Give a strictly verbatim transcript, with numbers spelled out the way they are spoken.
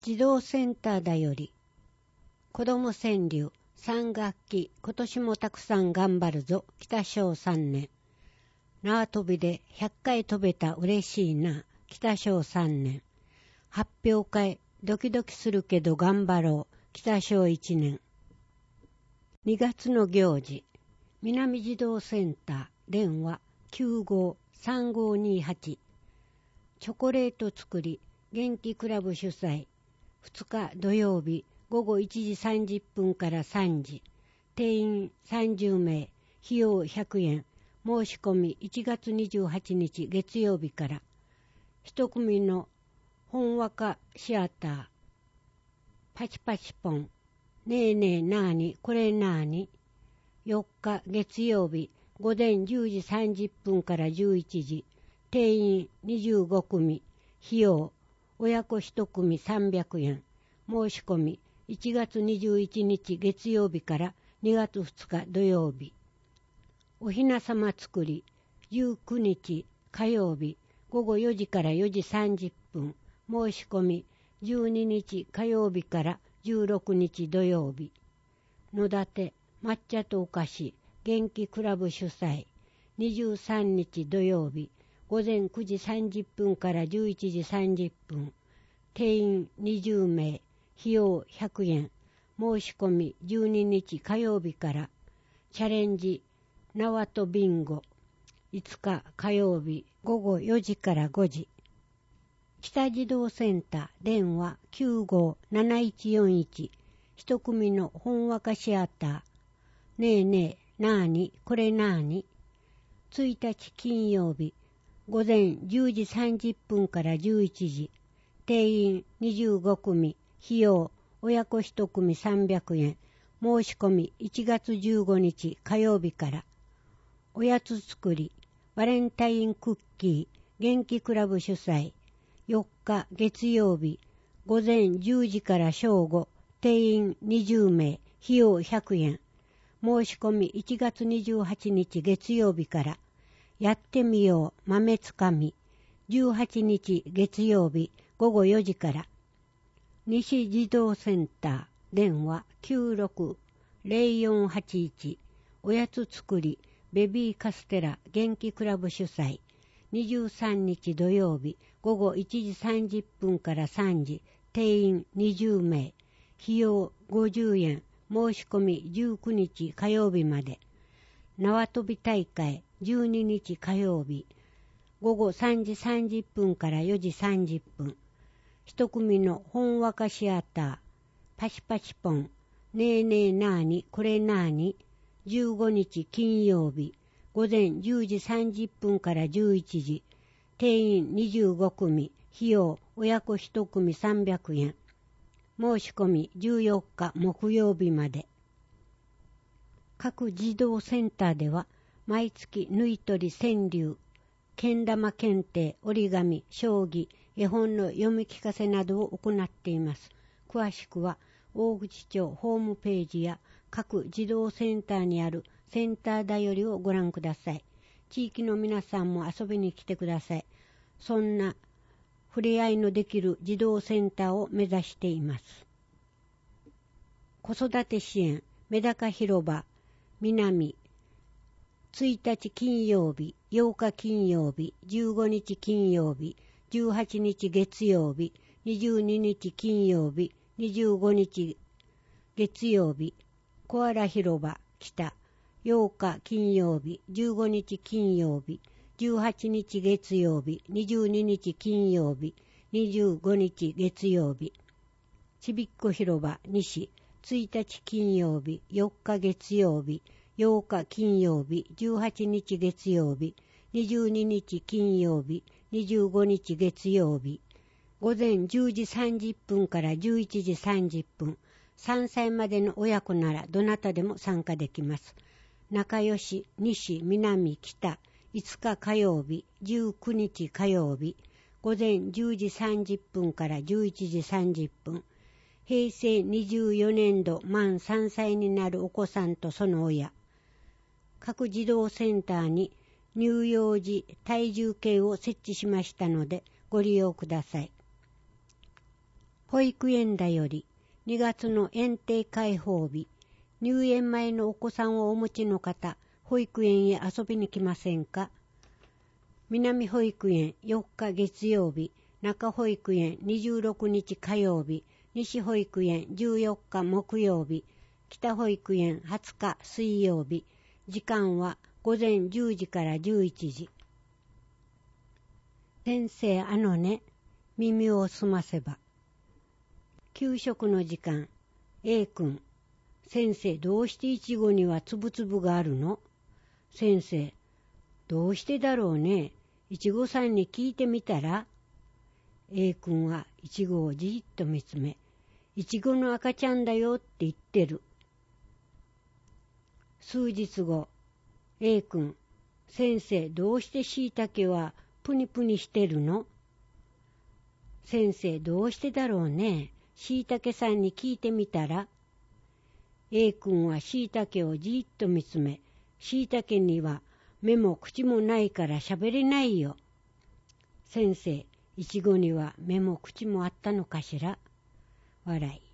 児童センターだより、子ども川柳さん学期今年もたくさん頑張るぞ北小さんねん。縄跳びでひゃっかい飛べた嬉しいな北小さんねん。発表会ドキドキするけど頑張ろう北小いちねん。にがつの行事、南児童センター電話 きゅうごーさんごーにーはち。チョコレート作り元気クラブ主催、ふつか土曜日ごごいちじさんじゅっぷんからさんじ、定員さんじゅうめい、費用ひゃくえん、申し込みいちがつにじゅうはちにち月曜日から。一組のほんわかシアター、パチパチポン、ねえねえなーにこれなーに、よっか月曜日午前じゅうじさんじゅっぷんからじゅういちじ、定員にじゅうごくみ、費用親子一組さんびゃくえん、申し込みいちがつにじゅういちにち月曜日からにがつふつか土曜日。おひなさま作りじゅうくにち火曜日ごごよじからよじさんじゅっぷん、申し込みじゅうににち火曜日からじゅうろくにち土曜日。野立抹茶とお菓子元気クラブ主催、にじゅうさんにち土曜日午前くじさんじゅっぷんからじゅういちじさんじゅっぷん、定員にじゅうめい、費用ひゃくえん、申し込みじゅうににち火曜日から。チャレンジ縄とビンゴいつか火曜日ごごよじからごじ。北児童センター電話 きゅうごーなないちよんいち。一組のほんわかシアター、ねえねえなーにこれなーに、ついたち金曜日午前じゅうじさんじゅっぷんからじゅういちじ、定員にじゅうごくみ、費用親子一組さんびゃくえん、申し込みいちがつじゅうごにち火曜日から。おやつ作りバレンタインクッキー元気クラブ主催、よっか月曜日午前じゅうじから正午、定員にじゅうめい、費用ひゃくえん、申し込みいちがつにじゅうはちにち月曜日から。やってみよう豆つかみじゅうはちにち月曜日ごごよじから。西児童センター電話 きゅうろくーぜろよんはちいち。おやつ作りベビーカステラ元気クラブ主催、にじゅうさんにち土曜日ごごいちじさんじゅっぷんからさんじ、定員にじゅうめい、費用ごじゅうえん、申し込みじゅうくにち火曜日まで。縄跳び大会じゅうににち火曜日ごごさんじさんじゅっぷんからよじさんじゅっぷん。一組のほんわかシアター、パチパチポン、ねえねえなーにこれなーに、じゅうごにち金曜日午前じゅうじさんじゅっぷんからじゅういちじ、定員にじゅうごくみ、費用親子一組さんびゃくえん、申し込みじゅうよっか木曜日まで。各児童センターでは毎月縫い取り川柳、けん玉検定、折り紙、将棋、絵本の読み聞かせなどを行っています。詳しくは大口町ホームページや各児童センターにあるセンターだよりをご覧ください。地域の皆さんも遊びに来てください。そんな触れ合いのできる児童センターを目指しています。子育て支援メダカ広場南、ついたち金曜日、ようか金曜日、じゅうごにち金曜日、じゅうはちにち月曜日、にじゅうににち金曜日、にじゅうごにち月曜日、コアラ広場北、ようか金曜日、じゅうごにち金曜日、じゅうはちにち月曜日、にじゅうににち金曜日、にじゅうごにち月曜日、ちびっこ広場西、ついたち金曜日、よっか月曜日、ようか金曜日、じゅうはちにち月曜日、にじゅうににち金曜日、にじゅうごにち月曜日、午前じゅうじさんじゅっぷんからじゅういちじさんじゅっぷん、さんさいまでの親子ならどなたでも参加できます。仲良し、西、南、北、いつか火曜日、じゅうくにち火曜日、午前じゅうじさんじゅっぷんからじゅういちじさんじゅっぷん、へいせいにじゅうよねんど満さんさいになるお子さんとその親。各児童センターに乳幼児体重計を設置しましたのでご利用ください。 保育園だよりにがつの園庭開放日、入園前のお子さんをお持ちの方、保育園へ遊びに来ませんか？南保育園よっか月曜日、中保育園にじゅうろくにち火曜日、西保育園じゅうよっか木曜日、北保育園はつか水曜日、時間はごぜんじゅうじからじゅういちじ。先生、あのね、耳を澄ませば。給食の時間、A 君、先生、どうしていちごにはつぶつぶがあるの？先生、どうしてだろうね。いちごさんに聞いてみたら？ A 君はいちごをじっと見つめ、いちごの赤ちゃんだよって言ってる。数日後、A 君、先生、どうしてしいたけはプニプニしてるの？先生、どうしてだろうね。しいたけさんに聞いてみたら？ A 君はしいたけをじっと見つめ、しいたけには目も口もないから喋れないよ。先生、いちごには目も口もあったのかしら？笑い。